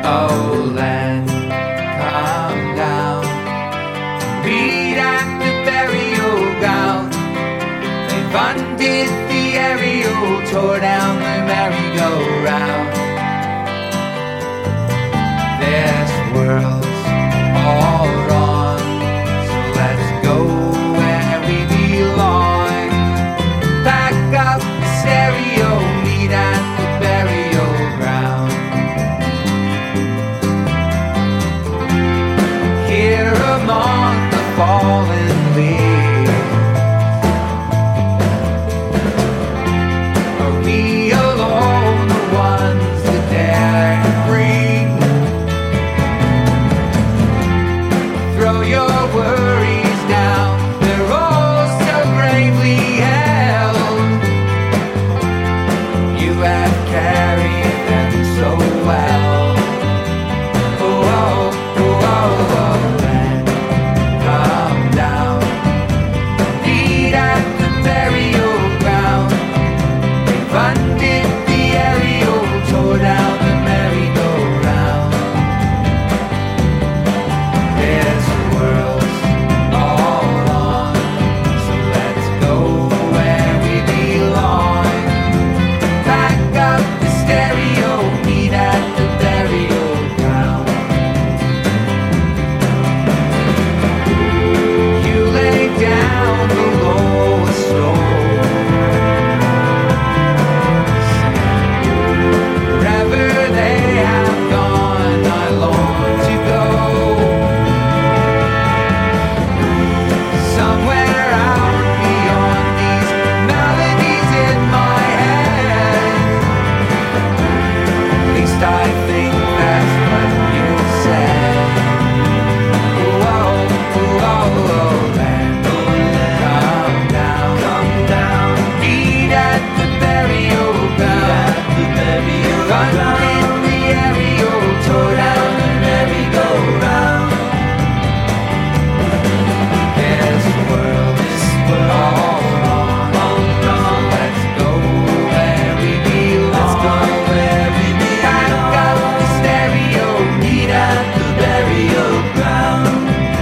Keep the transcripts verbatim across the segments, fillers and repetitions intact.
Oh land, come down, meet at the burial ground. They've undid the aerial, tore down the merry-go-round. This world's all wrong, so let's go where we belong. Pack up the stereo, meet at the burial ground. Here among the fallen leaves, are we alone, the ones that dare to breathe? Throw your worries down, they're all so bravely held. You have carried them so well. Oh, oh, oh, oh, oh, land, come down, meet at the burial ground. They've undid the aerial, tore down the merry-go-round. This world's all on, so let's go where we belong. Pack up the stereo, meet at the burial ground. You lay down the lowest stone, wherever they have gone, I long to go. Somewhere out beyond these melodies in my head. At least I think that's what you said. Oh, oh, oh, oh, oh, land, come down, come down, meet at the burial ground. Undid the aerial, tore down the merry-go-round. This world is all wrong, all wrong. Let's go where we belong. Pack up the stereo, meet at the burial ground.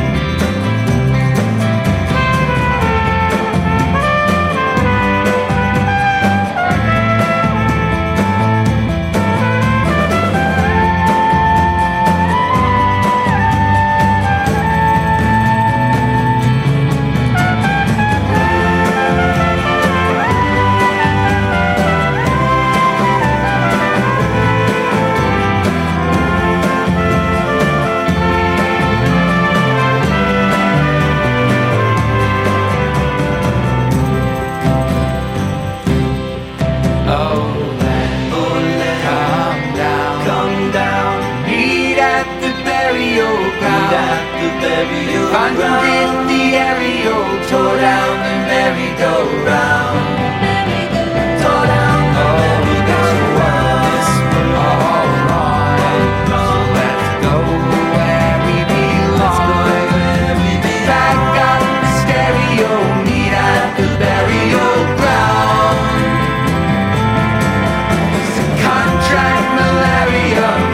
Oh land, come down, come down, meet at the burial ground. Undid the aerial, tore down the merry-go-round. Tore down the merry-go-round. This all wrong, so let's go where we belong. Back up the stereo, meet at the burial ground. Contract malaria, meet at the burial ground.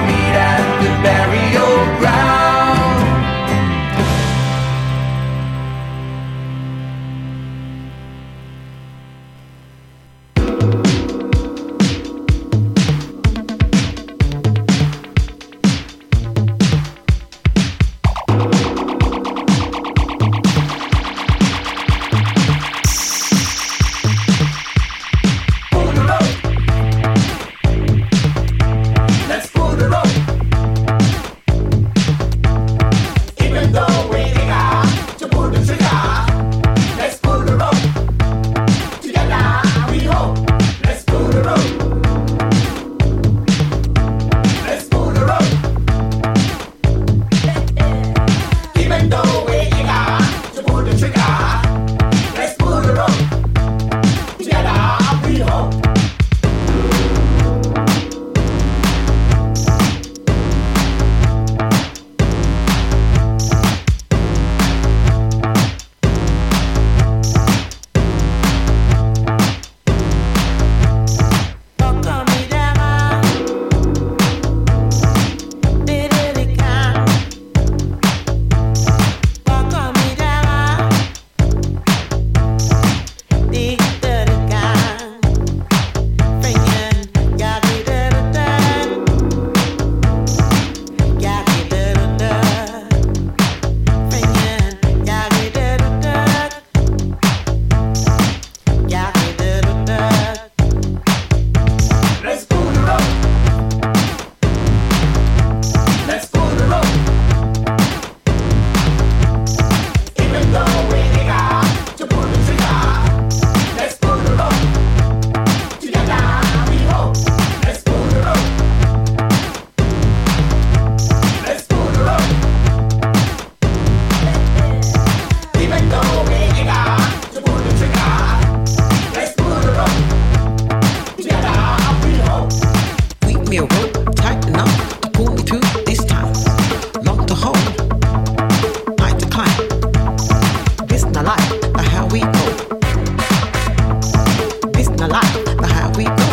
me a rope tight enough to pull me through these times. Long to hold, high to climb. This not life, but how we go. This not life, but how we go.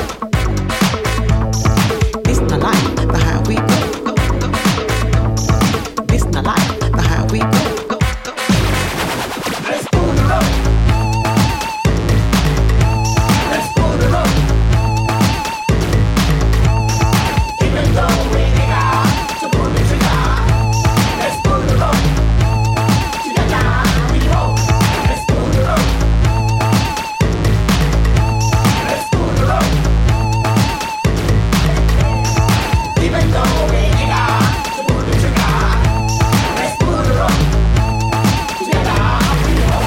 This not life, but how we go. Go, go. This not life, but how we go. Go, go. Let's pull the rope. Let's pull the rope. Even though we got to pull the trigger. Let's pull the rope. Together we roll. Let's pull the rope. Let's pull the rope. Even though we got to pull the trigger. Let's pull the rope. Together we roll.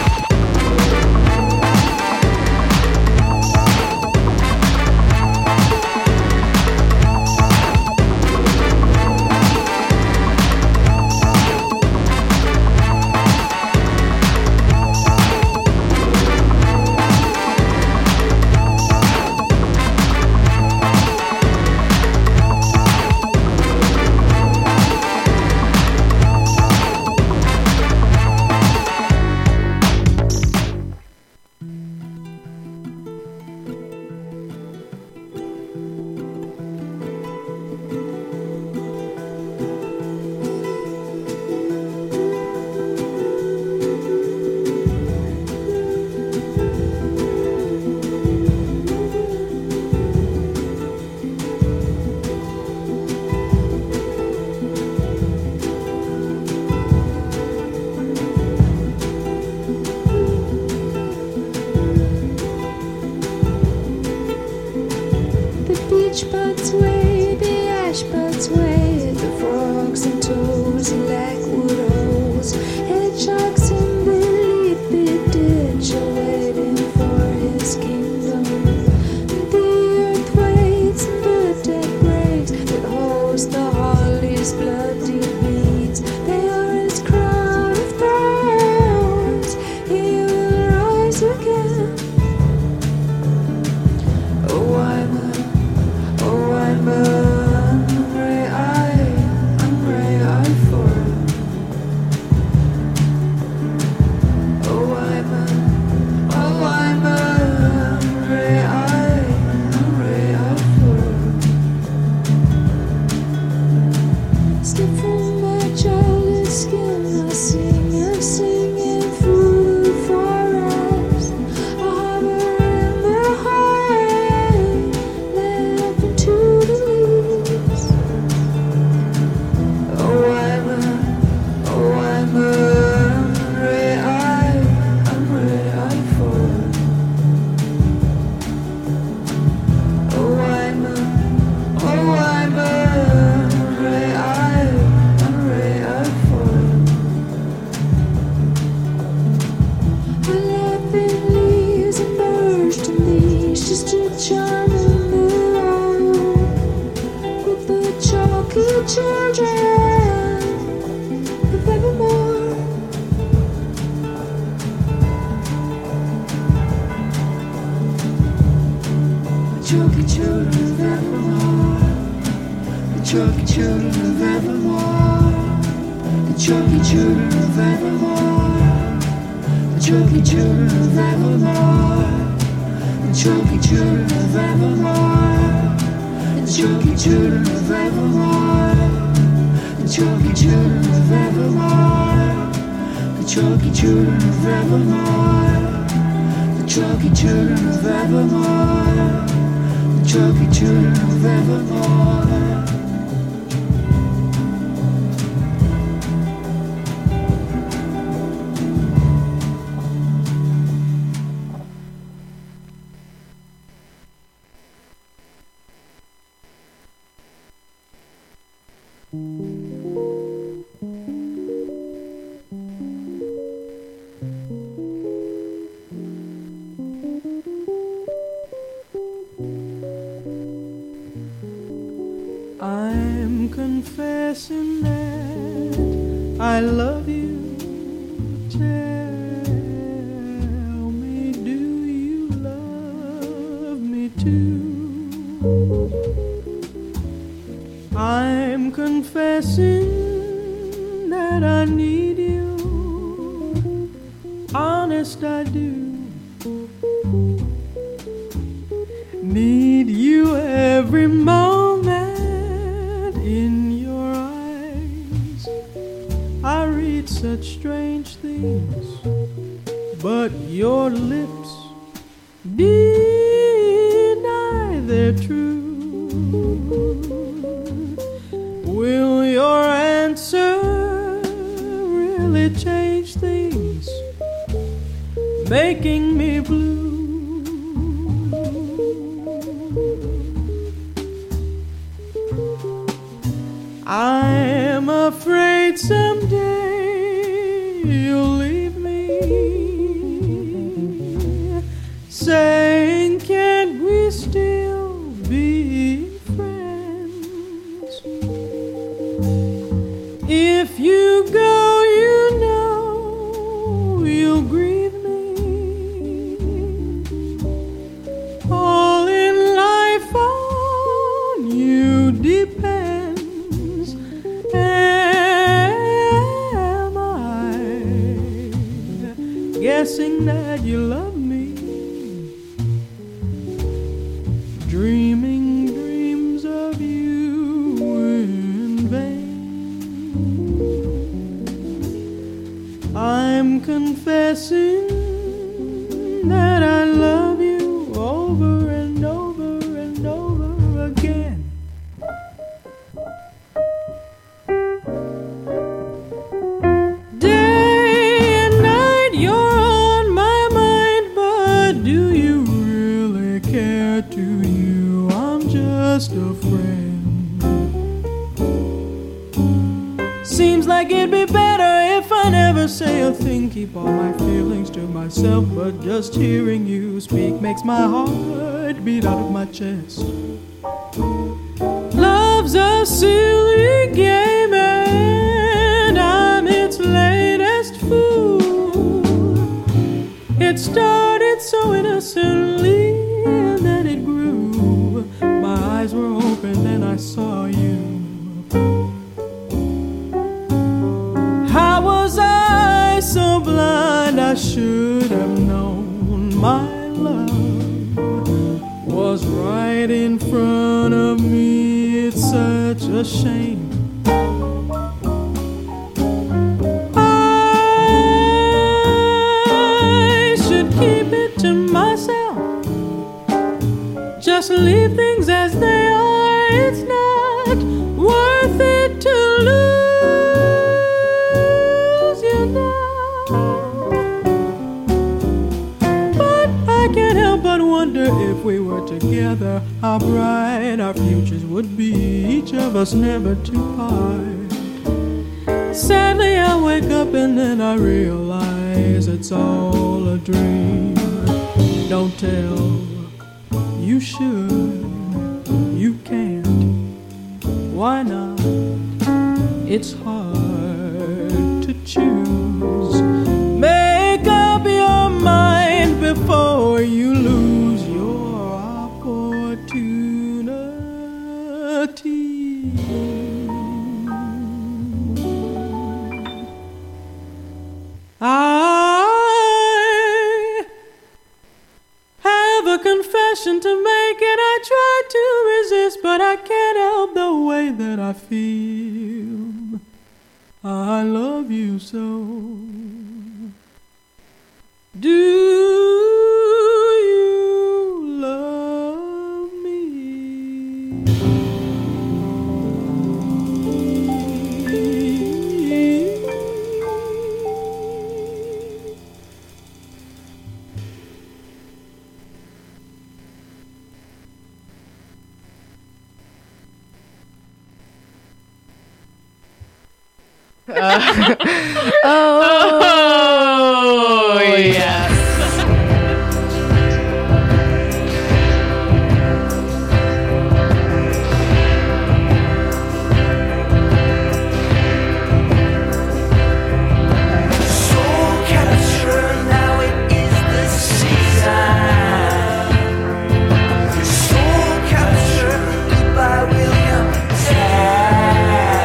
The beach buds way, the ash buds way, the frogs and toads and lackwood holes, hedgehogs in the leafy ditch are waiting for his kingdom. The earth waits and the dead breaks that holds the holly's bloody beads. They are his crown of thorns. He will rise again. Oh, I'm a Oh, I'm a hungry eye, hungry eye for him. Oh, I'm a, oh, I'm a hungry eye, hungry eye for him. Step from my childish skin, I sing and sing and through the forest. I hover in the high, led up into the leaves. Oh, I'm a, oh, I'm a hungry eye, hungry eye for him. Oh, I'm a, oh, I'm a hungry eye, hungry eye for him. I left in leaves and bursting leaves just to charm in the road with the chalky children of evermore. The chalky children of evermore. The chalky children of evermore. The chalky children of evermore. The chalky children of evermore. The chalky children of evermore. The chalky children of evermore. The chalky children of evermore. The chalky children of evermore. The chalky children of evermore. The chalky children of evermore. I'm confessing that I love you. Tell me, do you love me too? confessing that I need you. Honest, I do. Need you every moment. In your eyes I read such strange things, but your lips deny their truth. Will your answer really change things, making me blue? I'm afraid someday you'll leave me, saying, can't we still be friends? If you go, you know you'll grieve me. All in life on you depends. Am I guessing that you love me? Dreaming dreams of you in vain. I'm confessing that I love you over and over and over again. Day and night you're on my mind, but do you really care? To you I'm just a friend. Seems like it'd be better if I never say a thing, keep all my feelings to myself, but just hearing you speak makes my heart beat out of my chest. Love's a silly game and I'm its latest fool. It started so innocently and then it grew. My eyes were open and I saw you. How was I so blind? I should have known my love was right in front of me. It's such a shame. I should keep it to myself, just leave things as they are. It's not worth it to lose you now. But I can't help but wonder if we were together, how bright our futures would be, each of us never to part. Sadly I wake up and then I realize it's all a dream. Don't tell, you should, you can't. Why not? It's hard to choose. Make up your mind before you lose your opportunity. I have a confession to make and I try to resist, but I can't help the way that I feel. I love you so. Do you love me? Oh, yes. Soul capture, now it is the season. Soul capture, goodbye William Tell.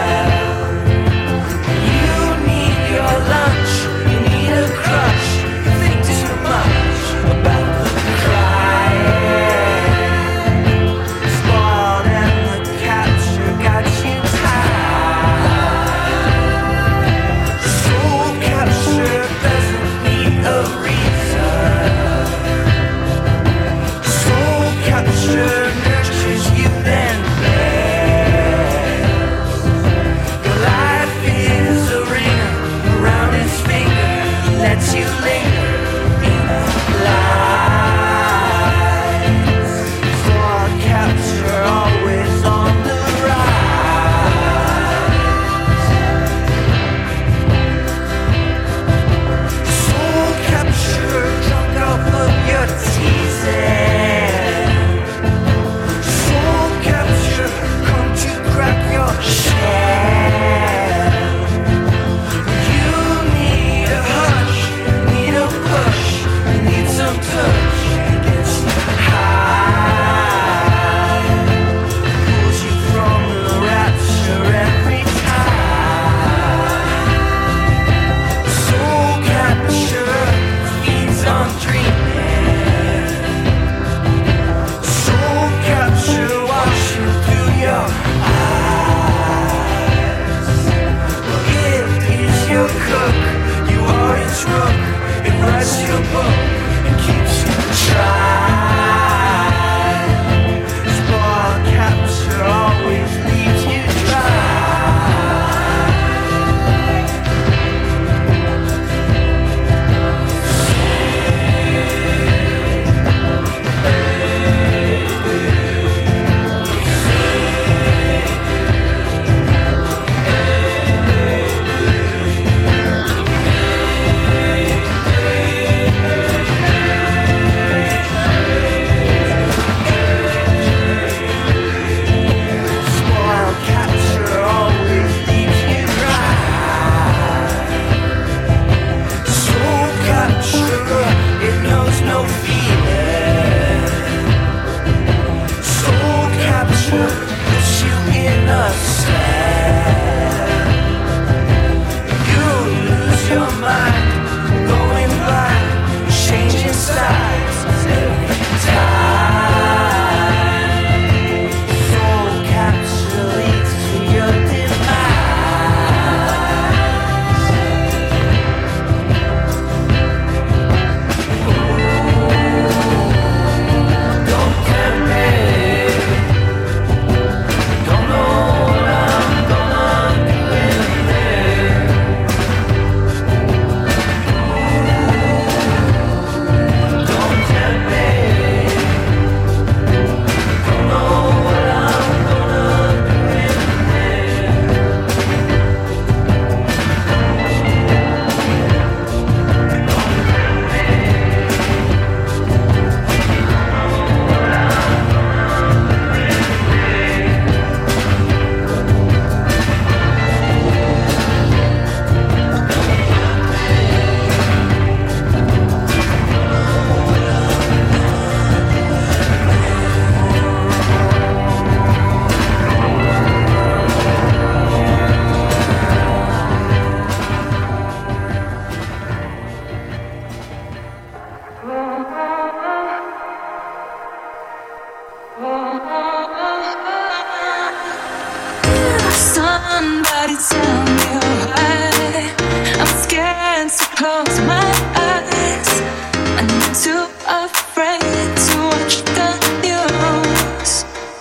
Somebody tell me why I'm scared to close my eyes. I'm too afraid to watch the news.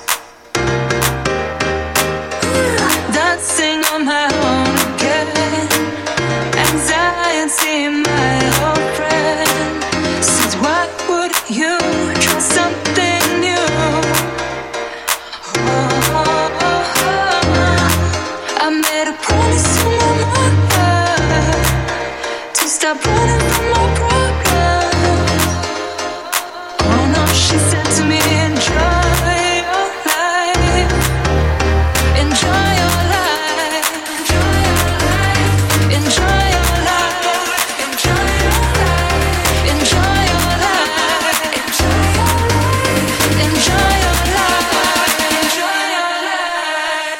Dancing on my own again. Anxiety, my old friend, says why would you try something new? I made a promise to my mother to stop running from my problems. Oh no, she said to me, enjoy your life, enjoy your life, enjoy your life, enjoy your life, enjoy your life, enjoy your life, enjoy your life, enjoy your life.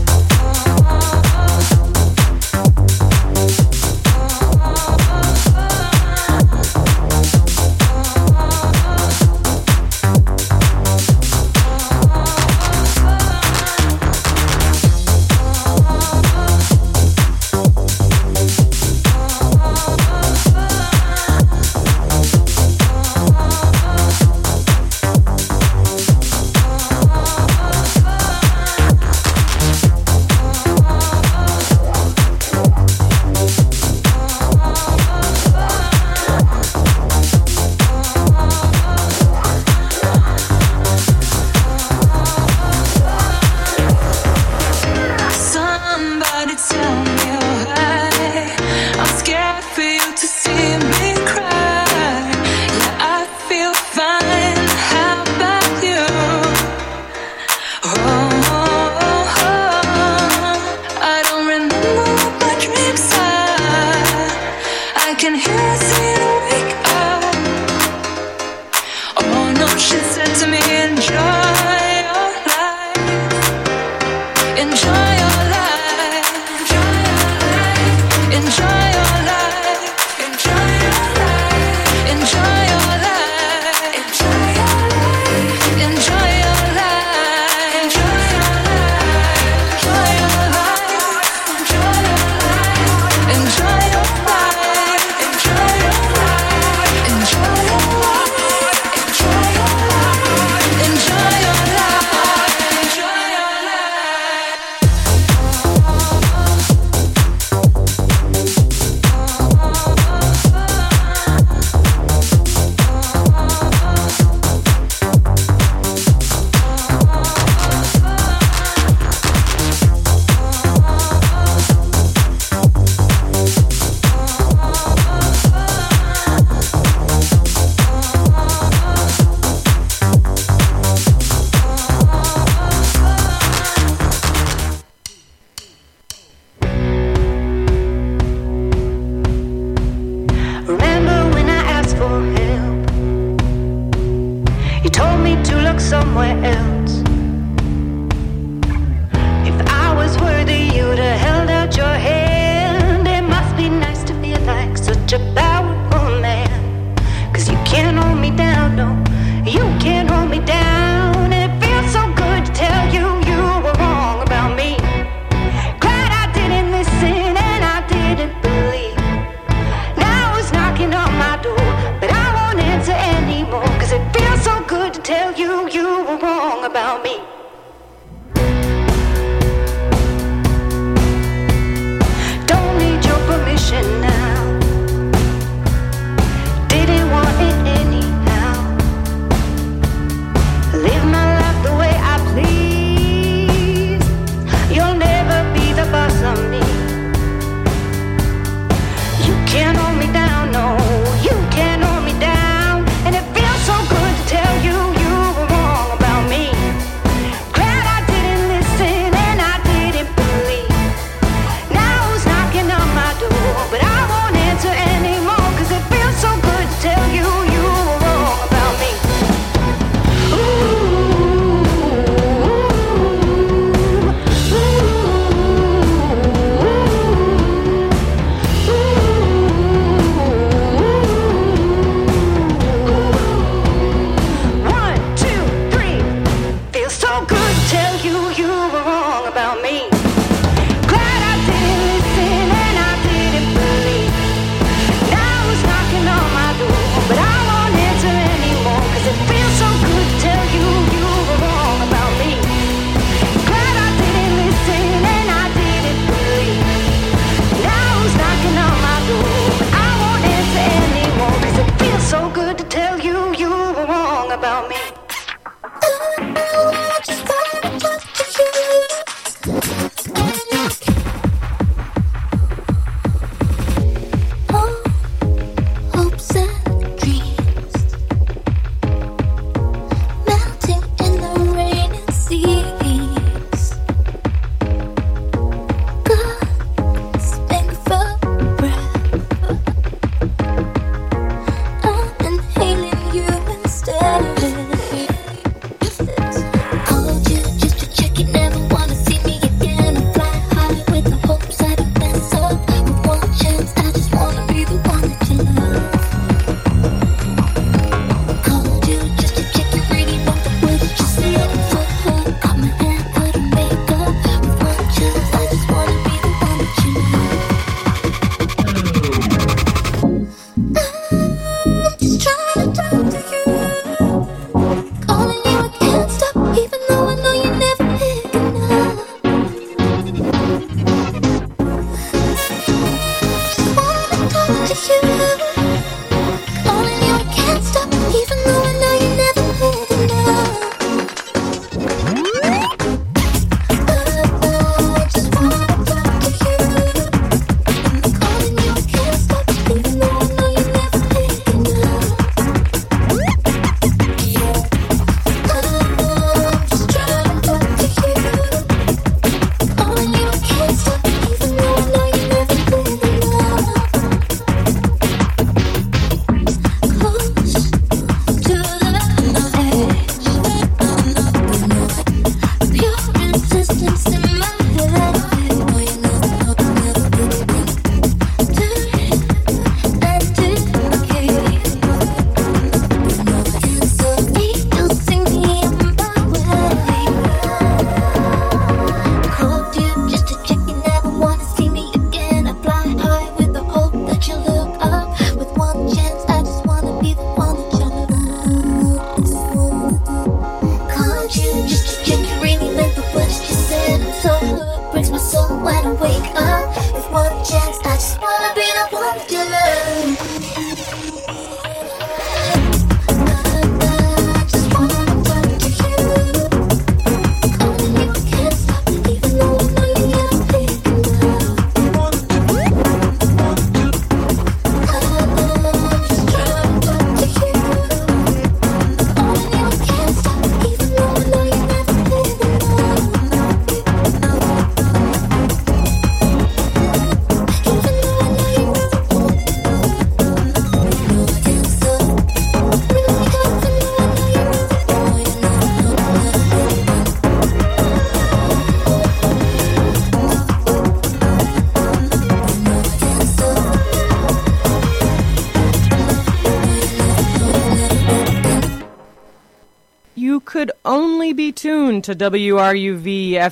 Somebody tell me why I'm scared for you to see me cry. Yeah, I feel fine. How about you? Oh, I don't remember what my dreams are. I can hear us in a wake up. Oh no, she said to me, enjoy your life, enjoy your life, enjoy your life, enjoy your life, enjoy your life, enjoy your life, enjoy your life, enjoy your life, enjoy your life, enjoy your life, enjoy your life, enjoy your life, enjoy your life, enjoy your life, enjoy your life, enjoy your life. wake up with one chance. I just wanna be the one to learn. I just wanna talk to you. Calling you, can't stop, even though I know you never pick enough. I'm just trying to talk to you. Calling you, can't stop, even though I know you never pick enough. You could only be tuned to W R U V F